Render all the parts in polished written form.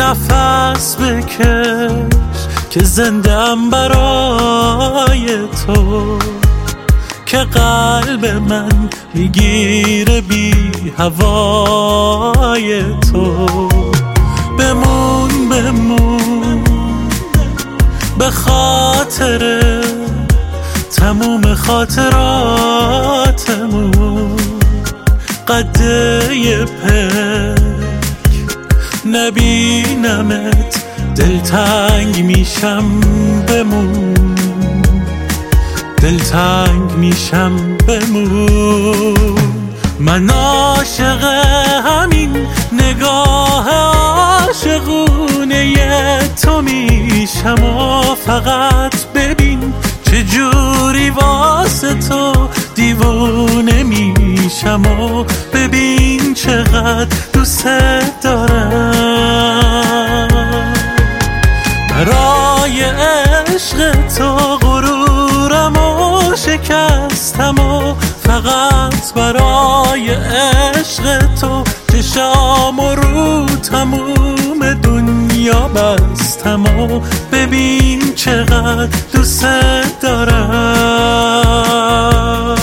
نفس بکش که زندم برای تو، که قلب من میگیره بی هوای تو. بمون بمون به خاطر تموم خاطراتمون، قده پک نبینمت دلتنگ میشم. بمون دلتنگ میشم. بمون من عاشق همین نگاه عاشقونه تو میشم و فقط ببین چجوری واسه تو دیوونه میشم و ببین چقدر دوست دارم. برای عشق تو غرورم و شکستم و فقط برای عشق تو چشام رو تموم دنیا بستم و ببین چقدر دوست دارم.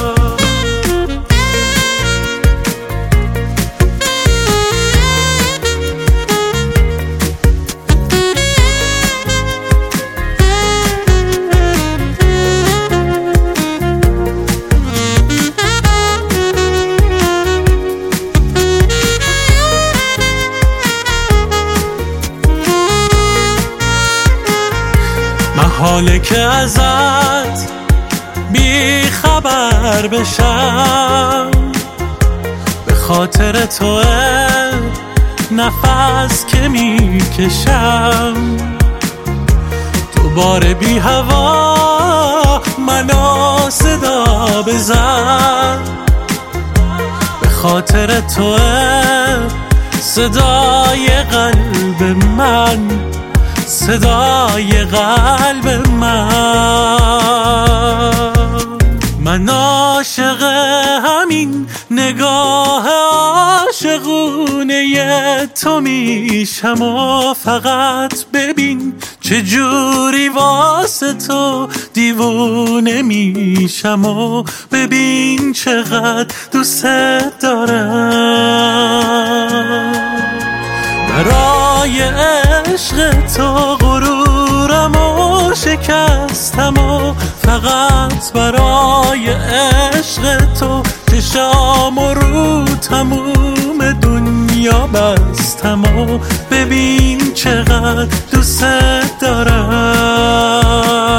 محاله که ازت بی خبر بشم، به خاطر تو نفس که میکشم. دوباره بی هوا منو صدا بزن، به خاطر تو صدای قلب من، صدای قلب من عاشق همین نگاه عاشقونه تو میشم و فقط ببین چجوری واسه تو دیوونه میشم و ببین چقدر دوست دارم. برای عشق تو غرورم و شکستم و فقط برای عشق تو چشام رو تموم دنیا بستم و ببین چقدر دوست دارم.